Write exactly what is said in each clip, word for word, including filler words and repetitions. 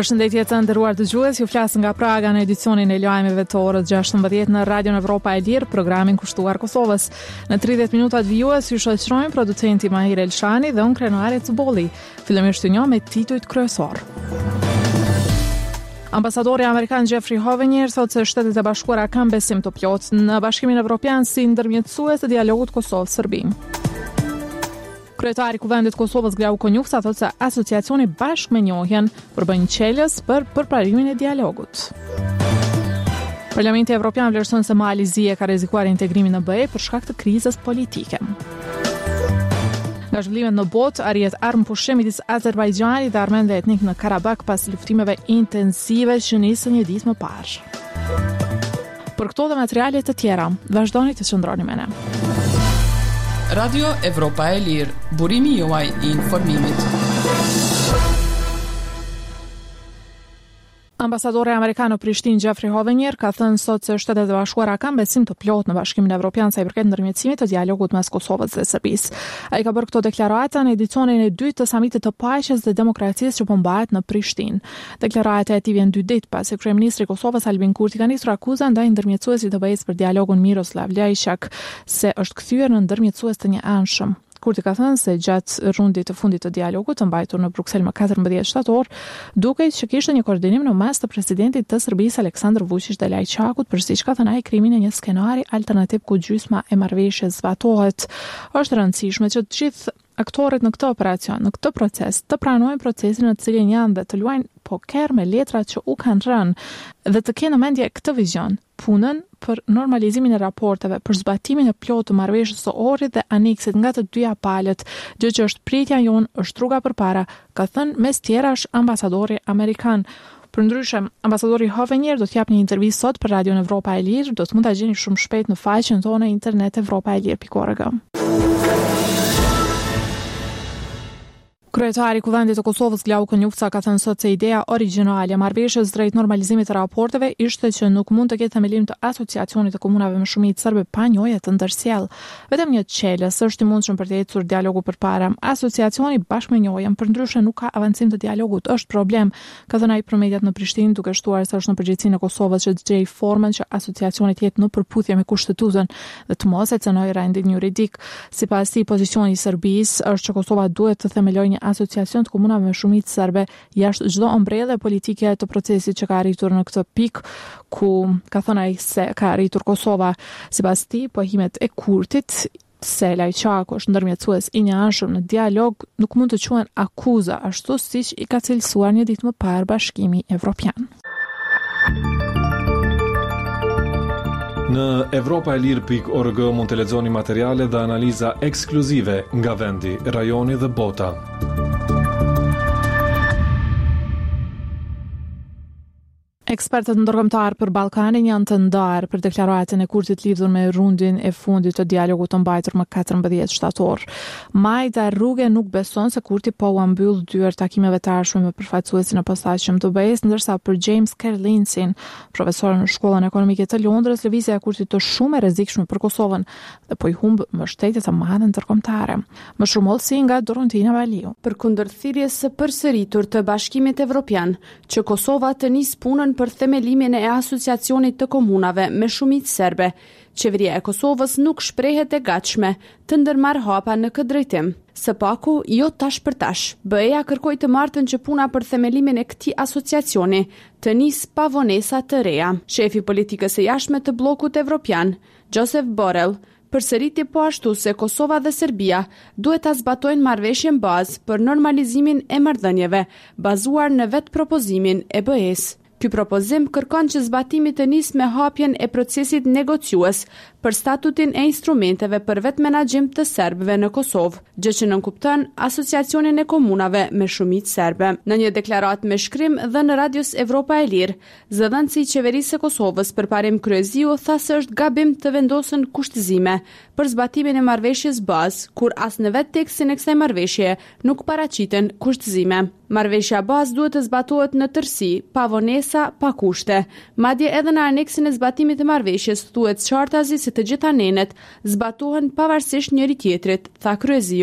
Përshëndetje të nderuar dëgjues, ju flas nga Praga në edicionin e lajmeve të orës gjashtëmbëdhjetë në Radion Evropa e Lirë, programin kushtuar Kosovës. Në tridhjetë minutat vijues ju shoqërojmë producenti Mahir Elshani dhe unë Krenare Cuboli. Fillimisht një me titujt kryesor. Ambasadori amerikan Jeffrey Hovenier thotë se Shtetet e Bashkuara kanë besim të plotë në Bashkimin Evropian si ndërmjetësues të dialogut Kosovë-Serbi. Kryetari i Kuvendit Kosovës Glau Konjuksa thotë se asociacioni bashkë me njohjen përbën qelës për përparimin e dialogut. Parlamenti Evropian vlerëson se Malizia ka rrezikuar integrimin në B E për shkak të krizës politike. Nga zhvillimet në botë, arrihet armë pushim midis Azerbajxhanit dhe armendëve etnik në Karabak pas luftimeve intensive që nisën një ditë më parë. Për këto dhe materiale të tjera, vazhdoni të qëndroni me ne. Radio Evropa e Lirë, burimi juaj i informimit. Ambasadori amerikan në Prishtinë Jeffrey Hovenier ka thënë sot se Shtetet e Bashkuara kanë besim të plotë në Bashkimin Evropian sa i përket ndërmjetësimit të dialogut mes Kosovës dhe Serbisë. Ai ka bërë këto deklarata në edicionin e dytë të samitit të paqes dhe demokracisë që po mbahet në Prishtinë. Deklarata e tij vjen dy ditë pasi kryeministri i Kosovës Albin Kurti ka nisur akuzën ndaj ndërmjetësuesit të B E-s për dialogun Miroslav Lajçak se është kthyer në ndërmjetësues të njëanshëm. Kurti ka thënë se gjatë rundit të fundit të dialogut të mbajtur në Bruksel më katërmbëdhjetë shtator, dukej që kishte një koordinim në mes të presidentit të Serbisë Aleksandar Vučić dhe Lajçakut, për siç ka thënë ai krimin e një skenari alternativ ku gjysma e marrëveshjes zbatohet. Është e rëndësishme që të gjithë aktorët në këtë operacion, në këtë proces, të pranojnë procesin në të cilin janë dhe të luajnë poker me letrat që u kanë rënë dhe të kenë në mendje këtë vizion, punën për normalizimin e raporteve, për zbatimin e plotë të marrëveshjes së Ohrit dhe Aniksit nga të dyja palët, gjë që është pritja jonë, është rruga përpara, ka thënë mes tjerash ambasadori amerikan. Përndryshe, ambasadori Hovenier do të jap një intervistë sot për Radion Evropa e Lirë, do të mund ta gjeni shumë shpejt në faqen tonë internet evropa e lirë pikë org. Kryetari i Kuvendit të Kosovës Glau Konjuksa ka thënë sot se ideja origjinale e marrëveshjes drejt normalizimit të raporteve ishte që nuk mund të ketë themelim të asociacionit të komunave me shumicë serbe pa njohje të ndërsjell. Vetëm një çelës është i mundshëm për të ecur dialogu përpara. Asociacioni bashkë me njohjen përndryshe nuk ka avancim të dialogut, është problem, ka thënë ai për mediat në Prishtinë, duke shtuar se është në përgjegjësinë e Kosovës që të gjejë formën që asociacioni të jetë në përputhje me kushtetuesën dhe të mos e cënojë rendin juridik. Sipas tij, pozicioni i Serbisë është që Kosova duhet të themelojë një asociacion të komunave me shumicë serbe jashtë çdo ombrelle politike të procesit që ka arritur në këtë pikë ku ka thënë ai se ka arritur Kosova. Sipas tij, pohimet e Kurtit se Lajçaku është ndërmjetësues i njëanshëm në dialog nuk mund të quhen akuza, ashtu siç i ka cilësuar një ditë më parë Bashkimi Evropian. Në evropa e lirë pikë org mund të lexoni materiale dhe analiza ekskluzive nga vendi, rajoni dhe bota. Ekspertët ndërkombëtar për Ballkanin janë të ndarë për deklaratën e Kurtit lidhur me rundin e fundit të dialogut të mbajtur më katërmbëdhjetë shtator. Majda Rruge nuk beson se Kurti po u mbyll dyert takimeve të ardhshme me përfaqësuesin e posaçëm të B E-s, ndërsa për James Kerlinsin, profesor në Shkollën Ekonomike të Londrës, lëvizja e Kurtit është shumë e rrezikshme për Kosovën dhe po i humb mbështetje të madhe ndërkombëtare. Më shumë hollësi nga Dorontina Valiu. Përkundër thirrjes së përsëritur të Bashkimit Evropian që Kosova të nisë punën për themelimin e asociacionit të komunave me shumicë serbe, qeveria e Kosovës nuk shprehet e gatshme të ndërmarrë hapa në këtë drejtim. Së paku, jo tash për tash, B E-ja kërkoi të martën që puna për themelimin e këtij asociacioni të nisë pa vonesa të reja. Shefi politikës së jashtme të bllokut evropian, Joseph Borrell, përsëriti po ashtu se Kosova dhe Serbia duhet ta zbatojnë marrëveshjen bazë për normalizimin e marrëdhënieve, bazuar në vetë propozimin e B E-s. Ky propozim kërkon që zbatimi të nisë me hapjen e procesit negociues për statutin e instrumenteve për vetë menaxhim të serbëve në Kosovë, gjë që nënkupton asociacionin e komunave me shumicë serbe. Në një deklaratë me shkrim dhe në Radios Evropa e Lirë, zëdhënësi i qeverisë së Kosovës përparim Kryeziu tha se është gabim të vendosen kushtëzime për zbatimin e marrëveshjes bazë, kur as në vetë tekstin e kësaj marrëveshje nuk paraqiten kushtëzime. Marrëveshja bazë duhet të zbatohet në tërësi, pa vonesa, pa kushte. Madje edhe në aneksin e zbatimit të marrëveshjes thuhet qartazi se të gjitha nenet zbatohen pavarësisht njëri tjetrit, tha Kryeziu.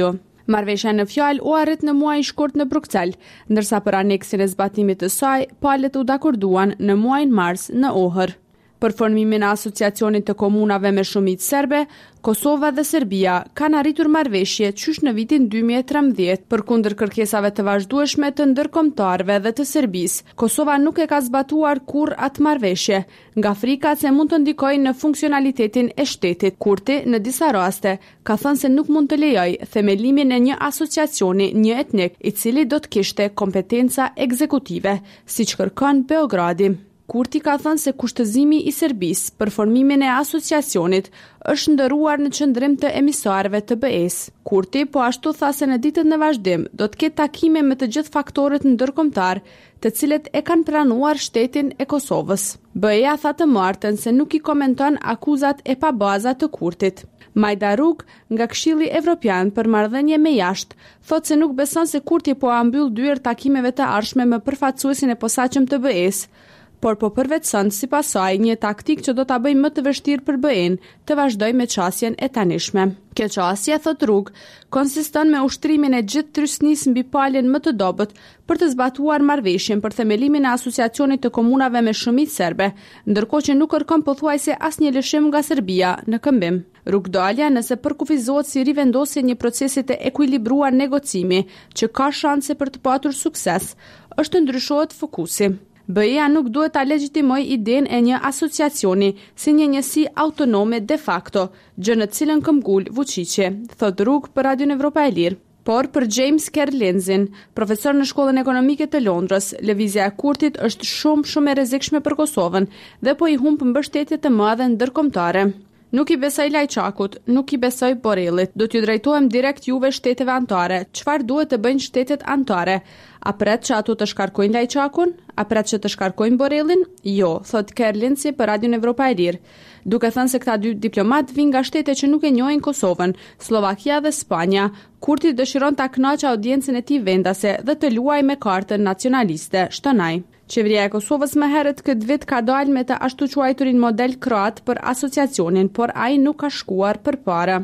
Marrëveshja në fjalë u arrit në muajin shkurt në Bruksel, ndërsa për aneksin e zbatimit të saj, palët u dakorduan në muajin mars në Ohër. Për formimin e Asociacionit të Komunave me Shumicë Serbe, Kosova dhe Serbia kanë arritur marrëveshje qysh në vitin dy mijë e trembëdhjetë, përkundër kërkesave të vazhdueshme të ndërkombëtarëve dhe të Serbisë. Kosova nuk e ka zbatuar kurrë atë marrëveshje, nga frika se mund të ndikojë në funksionalitetin e shtetit. Kurti, në disa raste, ka thënë se nuk mund të lejojë themelimin e një asociacioni një etnik, i cili do të kishte kompetenca ekzekutive, siç kërkon Beogradi. Kurti ka thënë se kushtëzimi i Serbisë për formimin e asociacionit është ndëruar në qendrim të emisarëve të B E-s. Kurti po ashtu tha se në ditët në vazhdim do të ketë takime me të gjithë faktorët ndërkombëtar, të cilët e kanë pranuar shtetin e Kosovës. B E-ja tha të martën se nuk i komenton akuzat e pabaza të Kurtit. Majda Rug, nga Këshilli Evropian për marrëdhënie me jashtë, thotë se nuk beson se Kurti po a mbyll dyert takimeve të ardhshme me përfaqësuesin e posaçëm të B E-s, por po përvetëson sipas saj një taktik që do ta bëjë më të vështirë për B E-n të vazhdojë me qasjen e tanishme. Kjo qasje, thot Rug, konsiston me ushtrimin e gjithë trysnisë mbi palën më të dobët për të zbatuar marrëveshjen për themelimin e Asociacionit të Komunave me Shumicë Serbe, ndërkohë që nuk kërkon pothuajse asnjë lëshim nga Serbia në këmbim. Rug dalja nëse përkufizohet si rivendosje një procesi të ekuilibruar negocimi që ka shanse për të patur sukses, është të ndryshohet fokusi. B E-ja nuk duhet ta legjitimoj idenë e një asociacioni si një njësi autonome de facto, gjë në cilën këmbgul Vučići, thot Rug për Radion Evropa e Lirë. Por për James Kerr-Lenzin, profesor në Shkollën Ekonomike të Londrës, lëvizja e Kurtit është shumë shumë e rrezikshme për Kosovën dhe po i humb mbështetje të madhe ndërkombëtare. Nuk i besoj Lajçakut, nuk i besoj Borellit. Do t'ju drejtohem direkt juve shteteve anëtare. Çfarë duhet të bëjnë shtetet anëtare? A pret që ato të shkarkojnë Lajçakun? A pret që të shkarkojnë Borellin? Jo, thot Kerlinci për Radion Evropa e Lirë. Duke thënë se këta dy diplomat vinë nga shtete që nuk e njohin Kosovën, Slovakia dhe Spanja, Kurti dëshiron ta kënaqë audiencën e tij vendase dhe të luajë me kartën nacionaliste, shtonai. Qeveria e Kosovës më herët këtë vit ka dalë me të ashtu quajturin model kroat për asociacionin, por ai nuk ka shkuar përpara.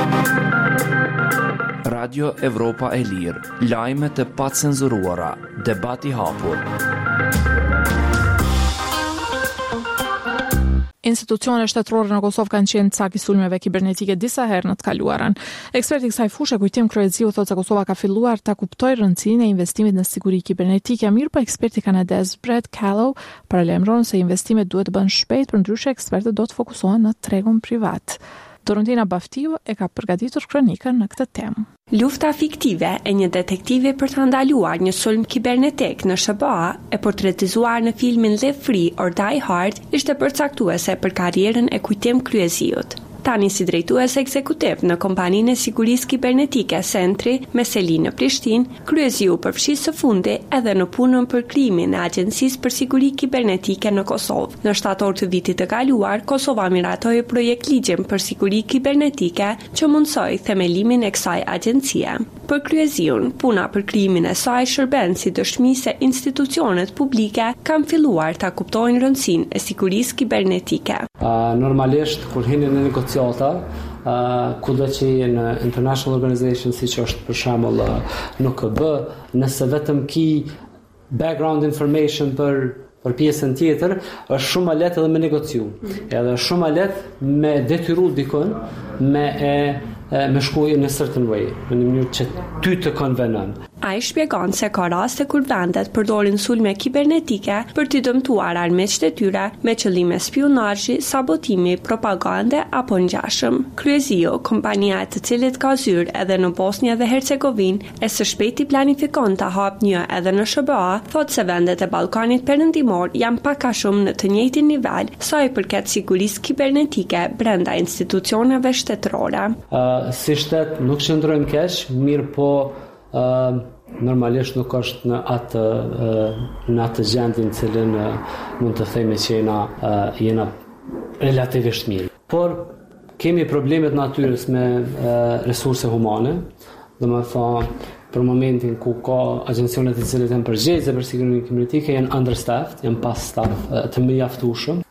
Radio Evropa e Lirë, lajme të pacenzuruara, debati hapur. Institucione shtetërore në Kosovë kanë qenë cak i sulmeve kibernetike disa herë në të kaluarën. Eksperti i kësaj fushë, Kujtim Kryeziu, thotë se Kosova ka filluar ta kuptojë rëndësinë e investimit në siguri kibernetike, mirë po eksperti kanadez Brett Callow paralajmëron se investimet duhet të bëhen shpejt, përndryshe ekspertët do të fokusohen në tregun privat. Dorontina Baftiu e ka përgatitur kronikën në këtë temë. Lufta fiktive e një detektivi për të ndaluar një sulm kibernetik në S B A e portretizuar në filmin Live Free or Die Hard ishte përcaktuese për karrierën e Kujtim Kryeziut. Tani si drejtues ekzekutiv në kompaninë e sigurisë kibernetike Sentry me seli në Prishtinë, Kryeziu përfshi së fundi edhe në punën për krijimin e Agjencisë për Siguri Kibernetike në Kosovë. Në shtator të vitit të kaluar, Kosova miratoi projekt ligjin për siguri kibernetike që mundsoi themelimin e kësaj agjencie. Për Kryeziun, puna për krijimin e saj shërben si dëshmi se institucionet publike kanë filluar ta kuptojnë rëndësinë e sigurisë kibernetike. Uh, normalisht kur hini në negociata, uh, kudo që në international organization si që është për shembull uh, N K B, nëse vetëm ki background information për për pjesën tjetër, është shumë më lehtë edhe me negociu. Edhe shumë më lehtë me detyru dikon me e me shkojë në certain way, në një mënyrë që ty të konvenon. Ai shpjegon se ka raste kur vendet përdorin sulme kibernetike për të dëmtuar armiqtë e tyre me qëllime spionazhi, sabotimi, propagande apo ngjashëm. Kryeziu, kompania e të cilit ka zyrë edhe në Bosnjë dhe Hercegovinë, e së shpejti planifikon të hapë një edhe në S B A, thotë se vendet e Ballkanit Perëndimor janë pak a shumë në të njëjtin nivel sa i përket sigurisë kibernetike brenda institucioneve shtetërore. Uh, si shtet nuk qëndrojmë keq, mirë po uh, normalisht nuk është në atë uh, në atë gjendje në cilën uh, mund të themi që jena uh, jena relativisht mirë. Por kemi problemet natyrës me uh, resurse humane, dhe më thonë për momentin ku ka agjencionet të cilët janë përgjegjëse për sigurinë kibernetike janë understaffed, janë pas staff uh, të mjaftueshëm.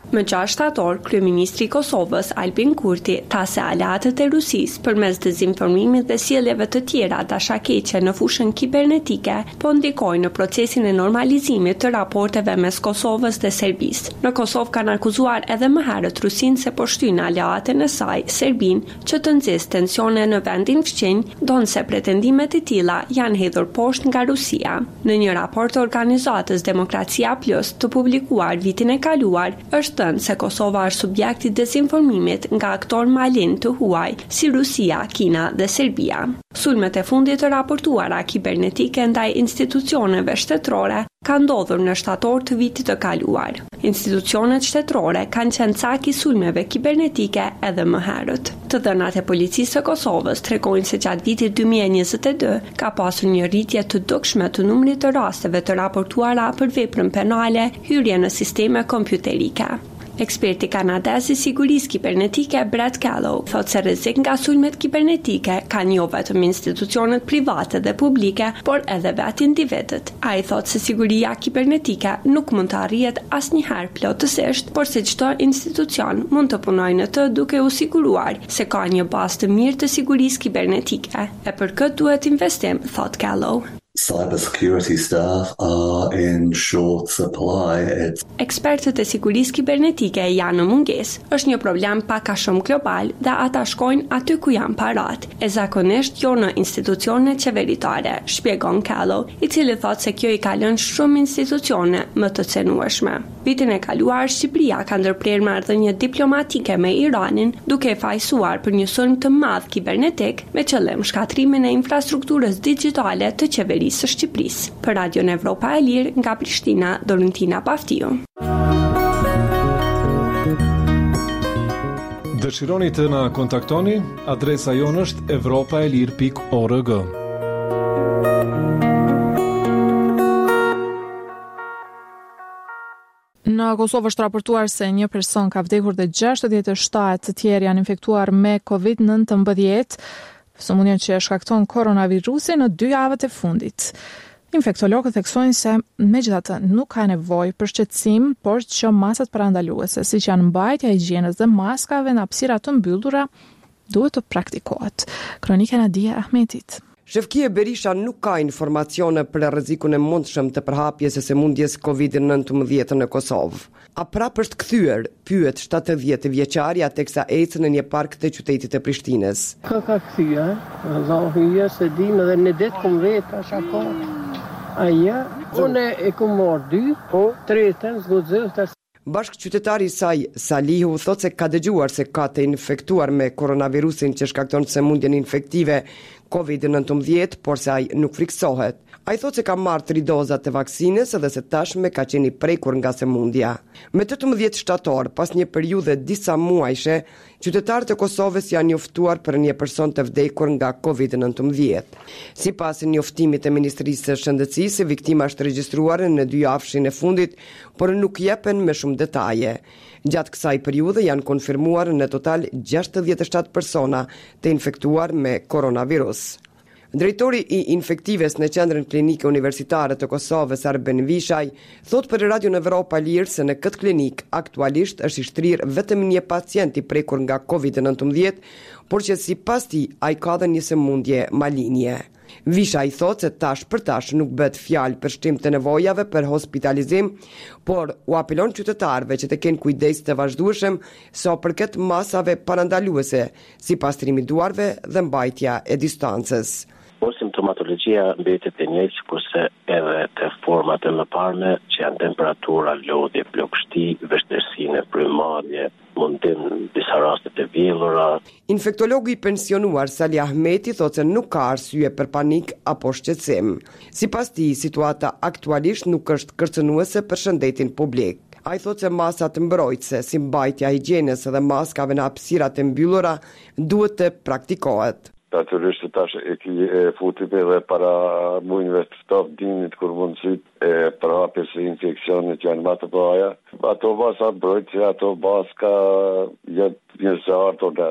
Më gjashtë shtator, kryeministri i Kosovës Albin Kurti tha se aleatët e Rusisë përmes dezinformimit dhe sjelljeve të tjera dashakeqe në fushën kibernetike po ndikojnë në procesin e normalizimit të raporteve mes Kosovës dhe Serbisë. Në Kosovë kanë akuzuar edhe më herët Rusinë se po shtyn aleatën e saj, Serbinë, që të nxjisë tensione në vendin fqinj, donse pretendimet e tilla janë hedhur poshtë nga Rusia. Në një raport të organizatës Demokracia Plus të publikuar vitin e kaluar, është thënë se Kosova është subjekt i dezinformimit nga aktor malin të huaj si Rusia, Kina dhe Serbia. Sulmet e fundit të raportuara kibernetike ndaj institucioneve shtetërore ka ndodhur në shtator të vitit të kaluar. Institucionet shtetërore kanë qenë cak i sulmeve kibernetike edhe më herët. Të dhënat e policisë së Kosovës tregojnë se gjatë vitit dy mijë e njëzet e dy ka pasur një rritje të dukshme të numrit të rasteve të raportuara për veprën penale, hyrje në sisteme kompjuterike. Eksperti kanadez i sigurisë kibernetike Brett Callow thotë se rrezik nga sulmet kibernetike kanë jo vetëm institucionet private dhe publike, por edhe vetë individët. Ai thotë se siguria kibernetike nuk mund të arrihet asnjëherë plotësisht, por se çdo institucion mund të punojë në të duke u siguruar se ka një bazë të mirë të sigurisë kibernetike. E për këtë duhet investim, thotë Callow. Cybersecurity staff are in short supply. It's... Ekspertët e sigurisë kibernetike janë në mungesë. Është një problem pak a shumë global dhe ata shkojnë aty ku janë parat, e zakonisht jo në institucione qeveritare, shpjegon Callow, i cili thotë se kjo i ka lënë shumë institucione më të cenueshme. Vitin e kaluar, Shqipëria ka ndërprerë marrëdhënie diplomatike me Iranin, duke e fajsuar për një sulm të madh kibernetik me qëllim shkatrimin e infrastrukturës digjitale të qeverisë së Shqipërisë. Për Radion Evropa e Lirë nga Prishtina, Dorintina Paftiu. Dëshironi të na kontaktoni? Adresa jonë është evropaelir pikë org. Në Kosovë është raportuar se një person ka vdekur dhe gjashtëdhjetë e shtatë të tjerë janë infektuar me kovid nëntëmbëdhjetë, sëmundjen që shkakton koronavirusin në dy javët e fundit. Infektologët theksojnë se megjithatë nuk ka nevojë për shqetësim, por që masat parandaluese, siç janë mbajtja e higjienës dhe maskave në hapësira të mbyllura, duhet të praktikohet. Kronika Nadia Ahmetit. Shefkia Berisha nuk ka informacione për rrezikun e mundshëm të përhapjes së sëmundjes kovid nëntëmbëdhjetë në Kosovë. A prapë është kthyer, pyet shtatëdhjetë vjeçarja teksa ecën në një park të qytetit të Prishtinës. Ka ka kthyer, Allahu ja se dim edhe në det kom vetë ashako. Aja, unë e kom marrë dy, po tretën zgjodhët. Bashk qytetari i saj Salihu thotë se ka dëgjuar se ka të infektuar me koronavirusin që shkakton sëmundjen infektive kovid nëntëmbëdhjetë, por se ai nuk friksohet. Ai thotë se ka marrë tri dozat të vaksinës edhe se tashme ka qenë i prekur nga sëmundja. Me tetëmbëdhjetë shtator, pas një periudhe disa muajshe, qytetarët e Kosovës janë njoftuar për një person të vdekur nga kovid nëntëmbëdhjetë. Sipas njoftimit të Ministrisë së Shëndetësisë, viktima është regjistruar në dy javëshin e fundit, por nuk jepen me shumë detaje. Gjatë kësaj periudhe janë konfirmuar në total gjashtëdhjetë e shtatë persona të infektuar me koronavirus. Drejtori i infektives në Qendrën Klinike Universitare të Kosovës, Arben Vishaj, thot për Radion Evropa Lirë se në këtë klinik aktualisht është i shtrirë vetëm një pacient i prekur nga kovid nëntëmbëdhjetë, por që sipas tij ai ka dhe një sëmundje malinje. Vishaj thot se tash për tash nuk bëhet fjalë për shtim të nevojave për hospitalizim, por u apelon qytetarëve që të kenë kujdes të vazhdueshëm sa përket masave parandaluese, sipas trimit duarve dhe mbajtja e distancës. Por simptomatologjia mbetet e njëjtë kurse edhe të format e mëparme që janë temperatura, lodhje, plagështi, vështirësi në frymëmarrje, mundim disa raste të vjellura. Infektologu i pensionuar Sali Ahmeti thotë se nuk ka arsye për panik apo shqetësim. Sipas tij, situata aktualisht nuk është kërcënuese për shëndetin publik. Ai thotë se masat mbrojtëse, si mbajtja e higjienës dhe maskave në hapësirat e mbyllura duhet të praktikohet. Natyrisht që tash e ki e futim edhe para mujnëve të stop dinit kur mundësit e prapjes e infekcionit janë më të bëja. Ato basa brojtëse, ato baska jetë njësartë dhe...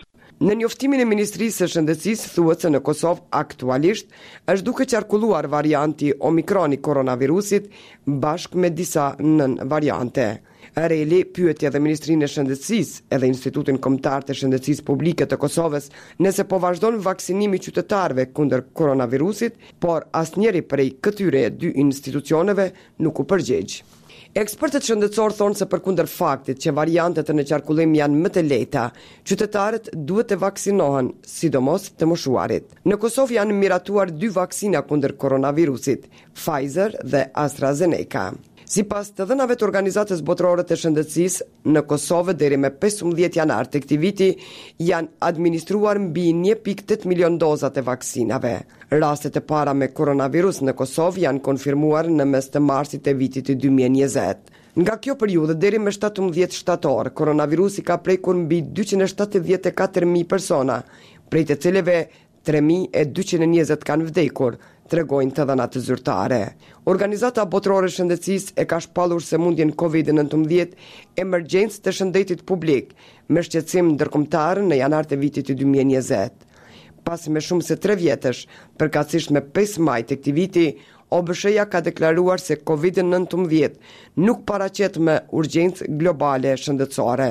Në njoftimin e Ministrisë së Shëndetësisë thuhet se në Kosovë aktualisht është duke qarkulluar varianti Omikron i koronavirusit bashkë me disa nën variante. Areli pyeti edhe Ministrinë e Shëndetësisë edhe Institutin Kombëtar të Shëndetësisë Publike të Kosovës nëse po vazhdon vaksinimi qytetarëve kundër koronavirusit, por asnjëri prej këtyre dy institucioneve nuk u përgjigj. Ekspertët shëndetësor thonë se përkundër faktit që variantet në qarkullim janë më të lehta, qytetarët duhet të vaksinohen, sidomos të moshuarit. Në Kosovë janë miratuar dy vaksina kundër koronavirusit, Pfizer dhe AstraZeneca. Sipas të dhënave të Organizatës Botërore të Shëndetësisë, në Kosovë deri me pesëmbëdhjetë janar të këtij viti janë administruar mbi një pikë tetë milion doza të vaksinave. Rastet e para me koronavirus në Kosovë janë konfirmuar në mes të marsit të vitit dy mijë e njëzet. Nga kjo periudhë deri më shtatëmbëdhjetë shtator, koronavirusi ka prekur mbi dyqind e shtatëdhjetë e katër mijë persona, prej të cilëve tre mijë e dyqind e njëzet kanë vdekur, tregojnë të dhënat të zyrtare. Organizata Botërore e Shëndetësisë e ka shpallur sëmundjen kovid nineteen emergjencë të shëndetit publik me shqetësim ndërkombëtar në janar të vitit dy mijë e njëzet. Pas me shumë se tre vjetësh, përkatësisht me pesë maj të këtij viti, O B S H-ja ka deklaruar se kovid nineteen nuk paraqet me urgjencë globale shëndetësore.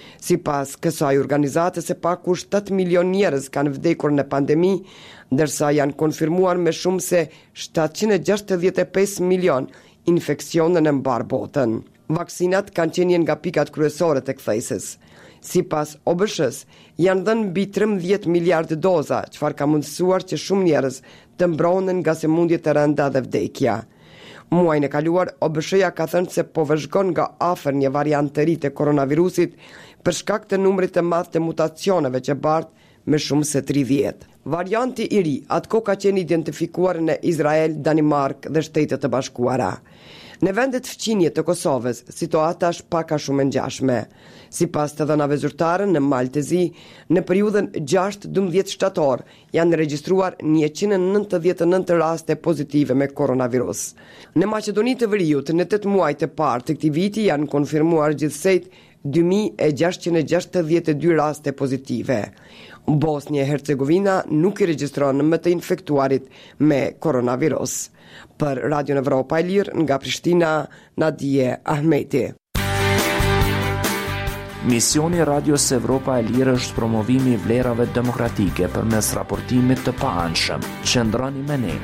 Sipas kësaj organizate, se paku shtatë milion njerëz kanë vdekur në pandemi, ndërsa janë konfirmuar me shumë se shtatëqind e gjashtëdhjetë e pesë milion infekcione në mbar botën. Vaksinat kanë qenë një nga pikat kryesore të kthesës. Sipas O B S H-s, janë dhënë mbi trembëdhjetë miliardë doza, çfarë ka mundësuar që shumë njerëz të mbrohen nga sëmundjet e rënda dhe vdekja. Muajin e kaluar, O B S H-ja ka thënë se po vëzhgon nga afër një variant të ri të koronavirusit për shkak të numrit të madh të mutacioneve që bart me shumë se tridhjetë. Varianti i ri atko ka qenë identifikuar në Izrael, Danimark dhe Shtetet e Bashkuara. Në vendet fqinje të Kosovës, situata është pak a shumë e ngjashme. Sipas të dhënave zyrtare, në Maltezi, në periudhën gjashtë dymdhjetë shtator, janë regjistruar njëqind e nëntëdhjetë e nëntë raste pozitive me koronavirus. Në Maqedoni të Veriut, në tetë muaj të parë të këtij viti janë konfirmuar gjithsejt dy mijë e gjashtëqind e gjashtëdhjetë e dy raste pozitive. Bosnia e Hercegovina nuk i regjistron më të infektuarit me koronavirus. Për Radio Evropa e Lirë, nga Prishtina, Nadije Ahmeti. Misioni Radios Evropa e Lirë është promovimi i vlerave demokratike përmes raportimit të paanshëm. Qëndroni me ne.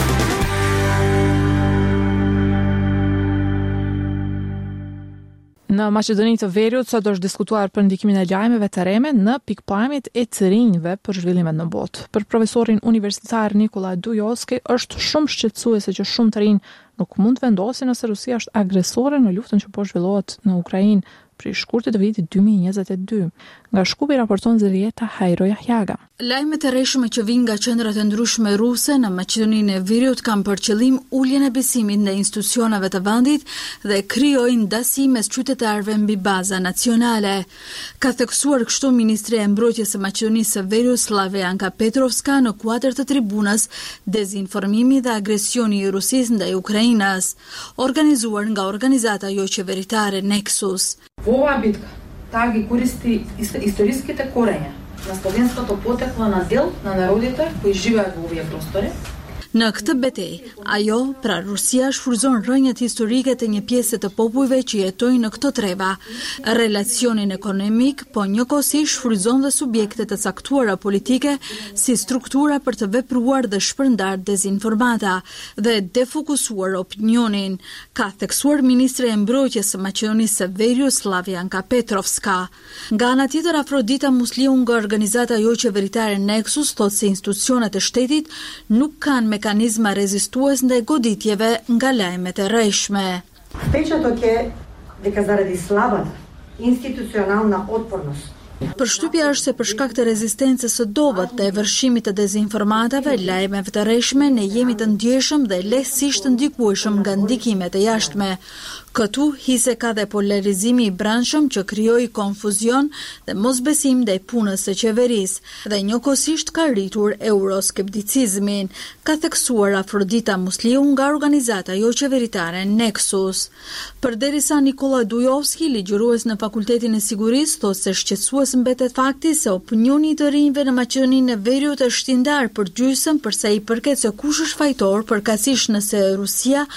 Në Maqedoni të Veriut sot është diskutuar për ndikimin e lajmeve të reme në pikpamjet e të rinjve për zhvillimet në botë. Për profesorin universitar Nikola Dujoski është shumë shqetësuese që shumë të rinj nuk mund të vendosin nëse Rusia është agresore në luftën që po zhvillohet në Ukrainë prej shkurtit të vitit dy mijë e njëzet e dy. Nga Shkupi raporton Zërieta Hajro Jahjaga. Lajmet e rreshme që vijnë nga qendrat e ndryshme ruse në Maqedoninë e Veriut kanë për qëllim uljen e besimit ndaj institucioneve të vendit dhe krijojnë dasi mes qytetarëve mbi baza nacionale. Ka theksuar kështu ministri e mbrojtjes së Maqedonisë së Veriut Slavianka Petrovska në kuadër të tribunës Dezinformimi dhe agresioni i Rusisë ndaj Ukrainës, organizuar nga organizata jo qeveritare Nexus. Ova bitka таги користи историските корења на словенското потекло на дел на народите кои живеат во овие простори. Në këtë betej, ajo, pra Rusia, shfrytëzon rrënjët historike të një pjesë të popujve që jetojnë në këto treva, relacionin ekonomik, po njëkohësisht shfrytëzon dhe subjekte të caktuara politike si struktura për të vepruar dhe shpërndar dezinformata dhe defokusuar opinionin, ka theksuar ministre e mbrojtjes së Maqedonisë së Veriut Slavianka Petrovska. Nga ana tjetër, Afrodita Musliu nga organizata jo qeveritare Nexus thotë se institucionet e shtetit nuk kanë mekanizma rezistues ndaj goditjeve nga lajmet e rreshme. Впечаток е дека заради слабата институционална отпорност Përshtypja është se për shkak të rezistencës së dobët dhe vërshimit të dezinformatave, lajmeve të rreshme, ne jemi të ndjeshëm dhe lehtësisht të ndikueshëm nga ndikimet e jashtme. Këtu hise ka dhe polarizimi i brendshëm që krijoi konfuzion dhe mosbesim ndaj punës së qeverisë dhe njëkohësisht ka rritur euroskepticizmin, ka theksuar Afrodita Musliu nga organizata jo qeveritare Nexus. Përderisa Nikola Dujovski, ligjërues në Fakultetin e Sigurisë, thotë se shqetësues mbetet fakti se opinioni i të rinjve në Maqedoninë e Veriut është i ndarë për gjysmë përsa i përket se kush është fajtor, përkatësisht nëse Rusia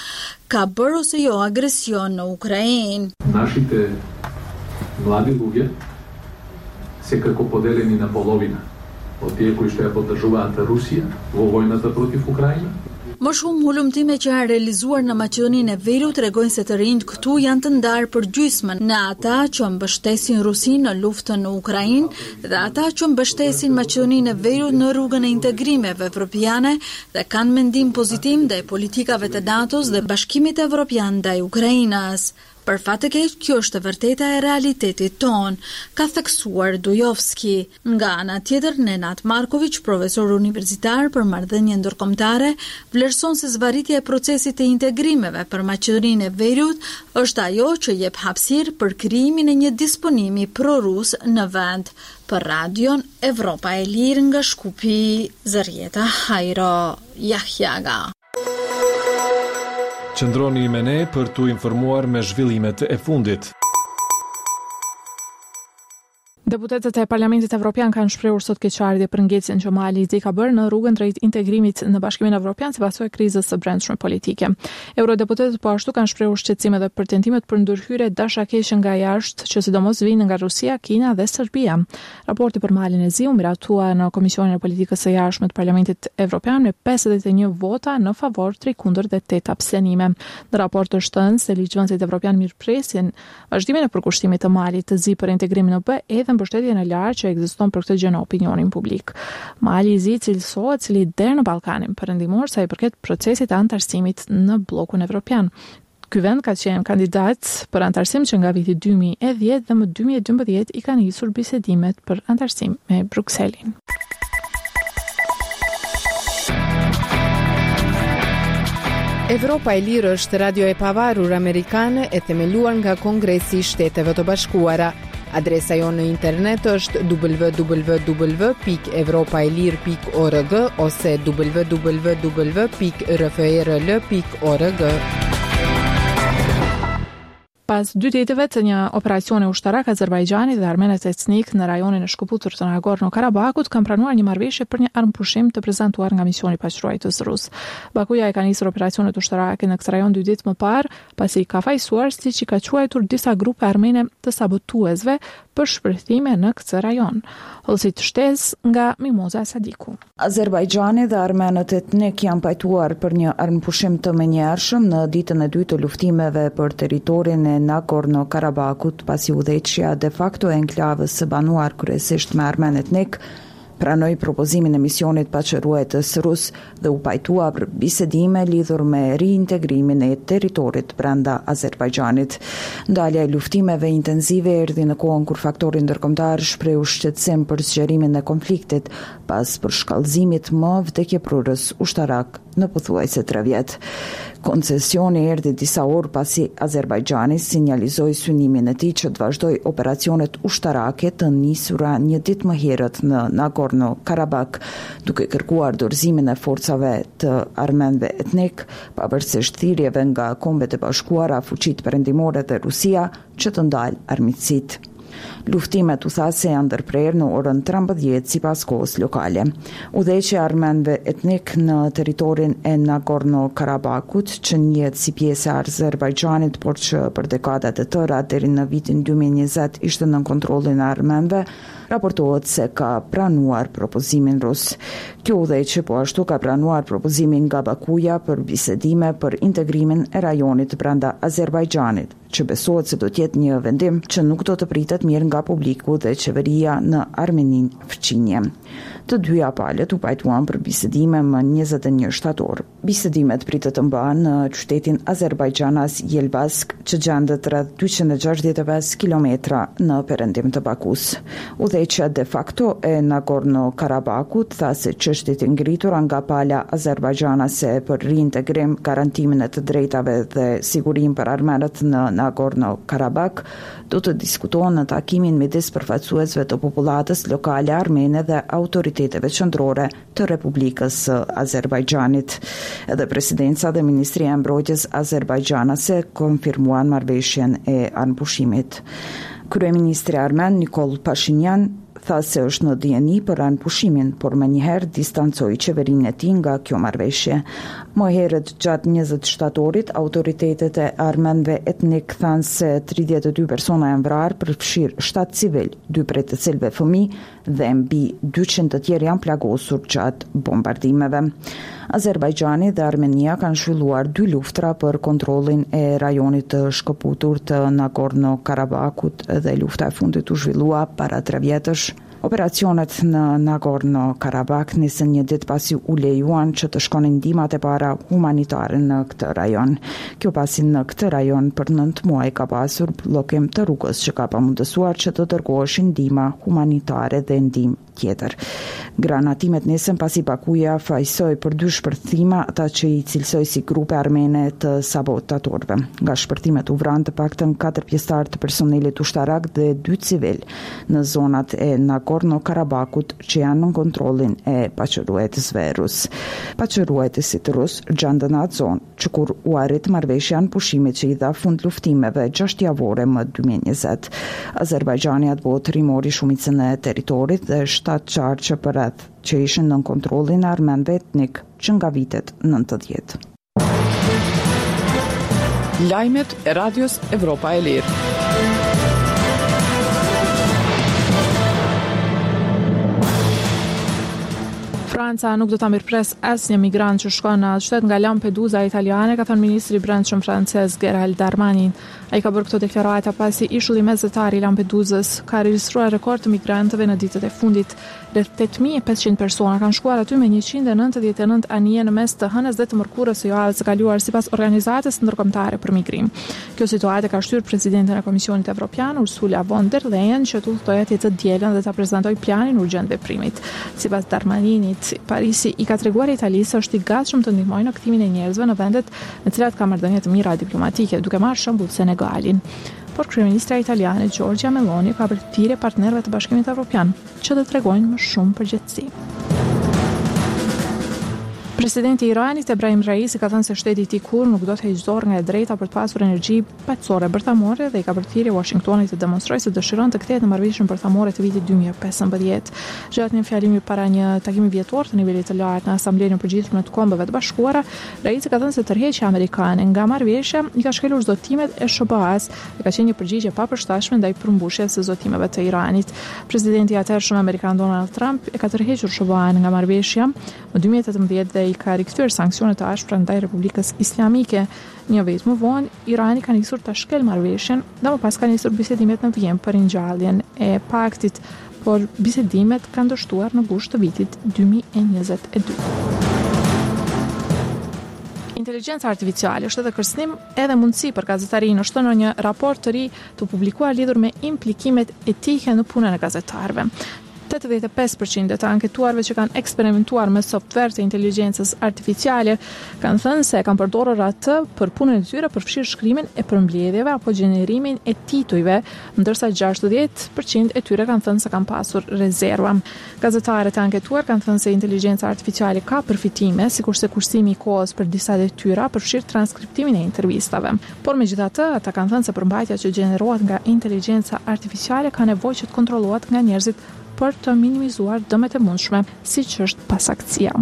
ka bërë ose jo agresion në Ukrainë. Нашите млади луѓе секако поделени на половина од тие кои што ја поддржуваат Русија во војната против Украина. Më shumë hulumtime që janë realizuar në Maqedoninë e Veriut tregojnë se të rinjt këtu janë të ndarë për gjysmën në ata që mbështesin Rusinë në luftën në Ukrainë dhe ata që mbështesin Maqedoninë e Veriut në rrugën e integrimeve evropiane dhe kanë mendim pozitiv ndaj politikave të NATO-s dhe Bashkimit Evropian ndaj Ukrainës. Për fat të keq, kjo është e vërteta e realitetit ton, ka theksuar Dujovski. Nga ana tjetër, Nenad Marković, profesor universitar për marrëdhënie ndërkombëtare, vlerëson se zvarritja e procesit të integrimeve për Maqedoninë e Veriut është ajo që jep hapësirë për krijimin e një disponimi pro-rus në vend. Për Radion Evropa e Lirë nga Shkupi, Zërjeta Hajro Jahjaga. Qëndroni me ne për t'u informuar me zhvillimet e fundit. Deputetët e Parlamentit Evropian kanë shprehur sot keqardhje për ngecjen që Mali i ka bërë në rrugën drejt integrimit në Bashkimin Evropian si pasojë e krizës së brendshme politike. Eurodeputetët po ashtu kanë shprehur shqetësim edhe për tentimet për ndërhyrje dashakeqe nga jashtë, që sidomos vijnë nga Rusia, Kina dhe Serbia. Raporti për Malin e Zi u miratua në Komisionin e Politikës së Jashtme të Parlamentit Evropian me pesëdhjetë e një vota në favor, tre kundër dhe tetë abstenime. Në raport është thënë se ligjvënësit evropian mirëpresin vazhdimin e përkushtimit të Malit të Zi për integrimin në B E dhe mbështetjen e lartë që ekziston për këtë gjë në opinionin publik. Mali i Zi cilësohet si lider në Ballkanin perëndimor sa i përket procesit të antarësimit në bllokun evropian. Ky vend ka qenë kandidat për antarësim që nga viti dy mijë e dhjetë dhe më dy mijë e dymbëdhjetë i kanë nisur bisedimet për antarësim me Brukselin. Evropa e Lirë është radio e pavarur amerikane e themeluar nga Kongresi i Shteteve të Bashkuara. Adresa jonë në internet është w w w pikë evropaelir pikë org ose w w w pikë r f e r l pikë org. Pas dy ditëve të një operacioni ushtarak, Azerbajxhani dhe armenët etnik në rajonin e shkëputur të Nagorno-Karabakut kanë pranuar një marrëveshje për një armëpushim të prezantuar nga misioni paqëruesës rus. Bakuja e ka nisur operacionet ushtarake në këtë rajon dy ditë më parë, pasi ka fajsuar siç i ka quajtur disa grupe armene të sabotuesve për shpërthime në këtë rajon. Hollësi të shtesë nga Mimoza Sadiku. Azerbajxhani dhe armenët etnik janë pajtuar për një armëpushim të menjëhershëm në ditën e dytë të luftimeve për territorin e Nagorno-Karabakut, pasi udhëheqja de facto e enklavës së banuar kryesisht me armenë etnik pranoi propozimin e misionit paqëruesës rus dhe u pajtua për bisedime lidhur me riintegrimin e territorit brenda Azerbajxhanit. Ndalja e luftimeve intensive erdhi në kohën kur faktori ndërkombëtar shprehu shqetësim për zgjerimin e konfliktit pas përshkallëzimit më vdekjeprurës ushtarak në pothuajse tre vjet. Koncesioni erdhi disa orë pasi Azerbajxhani sinjalizoi synimin e tij që të vazhdoj operacionet ushtarake të nisura një ditë më herët në Nagorno-Karabakh, duke kërkuar dorëzimin e forcave të armenëve etnik, pavarësisht thirrjeve nga Kombet e Bashkuara, fuqitë perëndimore dhe Rusia që të ndalë armiqësitë. Luftimet u tha se janë ndërprerë në orën trembëdhjetë sipas kohës lokale. Udhëheqja e armenëve etnik në territorin e Nagorno-Karabakut, që njihet si pjesë e Azerbajxhanit, por që për dekada të tëra deri në vitin dy mijë e njëzet ishte nën kontrollin e armenëve, raportohet se ka pranuar propozimin rus. Kjo udhëheqje po ashtu ka pranuar propozimin nga Bakuja për bisedime për integrimin e rajonit brenda Azerbajxhanit, që besohet se do të jetë një vendim që nuk do të pritet mirë nga publiku dhe qeveria në Armeninë fqinje. Të dyja palët u pajtuan për bisedime më njëzet e një shtator. Bisedimet pritet të mbahen në qytetin Azerbajxhanas Yelbask, që gjendet rreth dyqind e gjashtëdhjetë e pesë kilometra në perëndim të Bakus. Udhëheqja de facto e Nagorno-Karabakut tha se çështjet e ngritura nga pala azerbajdxhanase për riintegrim, garantimin e të drejtave dhe sigurinë për armenët në Nagorno-Karabakh do të diskutohen në takimin midis përfaqësuesve të popullatës lokale armene dhe autoriteteve qendrore të Republikës së Azerbajxhanit. Edhe presidenca dhe Ministria e Mbrojtjes azerbajdxhanase konfirmuan marrëveshjen e anëpushimit. Kryeministri armen Nikol Pashinyan tha se është në dieni për anë pushimin, por më njëherë distancoi qeverinë e tij nga kjo marrëveshje. Më herët gjatë njëzet shtatorit, autoritetet e armenëve etnik thanë se tridhjetë e dy persona janë vrarë, përfshirë shtatë civil, dy prej të cilëve fëmijë dhe mbi dyqind të tjerë janë plagosur gjatë bombardimeve. Azerbajxhani dhe Armenia kanë shvilluar dy luftra për kontrollin e rajonit të shkëputur të Nagorno-Karabakut dhe lufta e fundit u zhvillua para tre vjetësh. Operacionet në Nagorno-Karabakh nisën një ditë pasi u lejuan që të shkonin ndihmat e para humanitare në këtë rajon. Kjo pasi në këtë rajon për nëntë muaj ka pasur bllokim të rrugës që ka pamundësuar që të dërgoheshin ndihma humanitare dhe ndihmë tjetër. Granatimet nisën pasi Bakuja fajsoi për dy shpërthima ata që i cilësoi si grupe armene të sabotatorëve. Nga shpërtimet u vranë të paktën katër pjesëtar të personelit ushtarak dhe dy civil në zonat e Nagorno-Karabakut që janë në kontrollin e paqëruesve rus. Paqëruesit rus gjandën atë zonë që kur u arrit marrëveshja në pushimit që i dha fund luftimeve gjashtë javore më dy mijë e njëzet. Azerbajxhani atë botë rimori shumicën e territorit dhe shtatë qarqe për rreth që ishin në kontrollin e armenëve etnik që nga vitet nëntëdhjetë. Lajmet e Radios Evropa e Lirë. Franca nuk do ta mirëpres asnjë migrant që shkon në atë shtet nga Lampedusa italiane, ka thënë ministri i brendshëm francez Gerald Darmanin. Ai ka bërë këto deklarata pasi ishulli mesatar i Lampedusës ka regjistruar rekord të migrantëve në ditët e fundit. Rreth tetë mijë e pesëqind persona kanë shkuar aty me njëqind e nëntëdhjetë e nëntë anije në mes të hënës dhe të mërkurës së javës së kaluar sipas organizatës ndërkombëtare për migrim. Kjo situatë ka shtyrë presidenten e Komisionit Evropian Ursula von der Leyen që të udhtojë atje të dielën dhe ta prezantojë planin urgjent veprimit. Sipas Darmaninit, Parisi i ka treguar Italisë se është i gatshëm të ndihmojë në kthimin e njerëzve në vendet me të cilat ka marrëdhënie të mira diplomatike, duke marrë shembull Senegalin. Por kryeministra italiane Giorgia Meloni ka përthirrje partnerëve të Bashkimit Evropian që të tregojnë më shumë përgjegjësi. Presidenti i Iranit Ebrahim Raisi ka thënë se shteti i tij kur nuk do të heqë dorë nga e drejta për të pasur energji paqësore bërthamore dhe i ka përthirrje Washingtonit të demonstrojë se dëshiron të kthehet në marrëveshjen bërthamore të vitit dy mijë e pesëmbëdhjetë. Gjatë një fjalimi para një takimi vjetor të nivelit të lartë në Asamblenë e Përgjithshme të Kombeve të Bashkuara, Raisi ka thënë se tërheqja amerikane nga marrëveshja i ka shkelur zotimet e S B A-s dhe ka qenë një përgjigje papërshtatshme ndaj përmbushjes së zotimeve të Iranit. Presidenti i atëhershëm amerikan Donald Trump e ka tërhequr S B A-n nga marrëveshja në dy mijë e tetëmbëdhjetë dhe i ka rikthyer sanksionet të ashpra ndaj Republikës Islamike. Një vit më vonë, Irani ka nisur ta shkel marrëveshjen dhe më pas ka nisur bisedimet në Vjenë për ringjalljen e paktit, por bisedimet kanë dështuar në gusht të vitit dy mijë e njëzet e dy. Inteligjenca artificiale është edhe kërcënim edhe mundësi për gazetarinë, është në një raport të ri të publikuar lidhur me implikimet etike në punën e gazetarëve. tetëdhjetë e pesë përqind të anketuarve që kanë eksperimentuar me software të inteligjencës artificiale kanë thënë se kanë përdorur atë për punën e tyre, përfshirë shkrimin e përmbledhjeve apo gjenerimin e titujve, ndërsa gjashtëdhjetë përqind e tyre kanë thënë se kanë pasur rezerva. Gazetarët e anketuar kanë thënë se inteligjenca artificiale ka përfitime, sikurse kursimi i kohës për disa detyra, përfshirë transkriptimin e intervistave. Por megjithatë, ata kanë thënë se përmbajtja që gjenerohet nga inteligjenca artificiale ka nevojë që të kontrollohet nga njerëzit për të minimizuar dëmet e mundshme, siç është pasaktësia.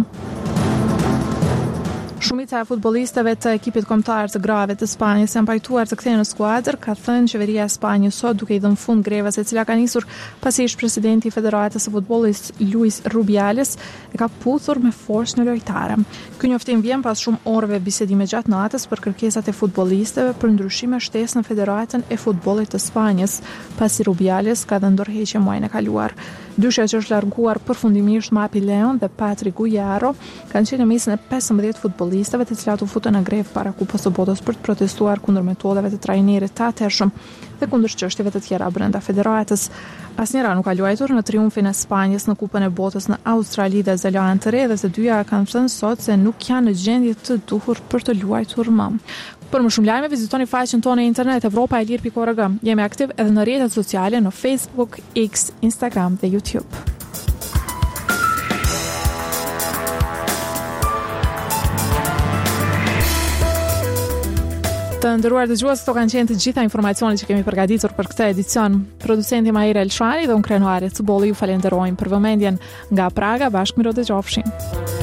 Shumica e futbollistëve të ekipit kombëtar të grave të Spanjës janë pajtuar të kthehen në skuadër, ka thënë qeveria e Spanjës sot duke i dhënë fund grevës e cila ka nisur pasi ish presidenti i Federatës së Futbollit Luis Rubiales e ka puthur me forcë në lojtare. Ky njoftim vjen pas shumë orëve bisedime gjatë natës për kërkesat e futbollistëve për ndryshime shtesë në Federatën e Futbollit të Spanjës, pasi Rubiales ka dhënë dorëheqje muajin e kaluar. Dyshja që është larguar përfundimisht Mapi Leon dhe Patrick Guijarro kanë qenë në mesin e pesëmbëdhjetë futbollistëve të cilat u futën në grevë para Kupës së Botës për të protestuar kundër metodave të trajnerit të atëhershëm dhe kundër çështjeve të tjera brenda federatës. Asnjëra nuk ka luajtur në triumfin e Spanjës në Kupën e Botës në Australi dhe Zelandë të Re dhe të dyja kanë thënë sot se nuk janë në gjendje të duhur për të luajtur më. Për më shumë lajme, vizitoni faqen tonë e internet evropa e lirë pikë org. Jemi aktiv edhe në rrjetet sociale në Facebook, X, Instagram dhe YouTube. Të nderuar dëgjues, këto kanë qenë të gjitha informacionet që kemi përgatitur për këtë edicion. Producenti Mahira Elshani dhe unë krenuare Cubolli ju falenderojmë për vëmendjen nga Praga, bashkë miro dëgjofshim.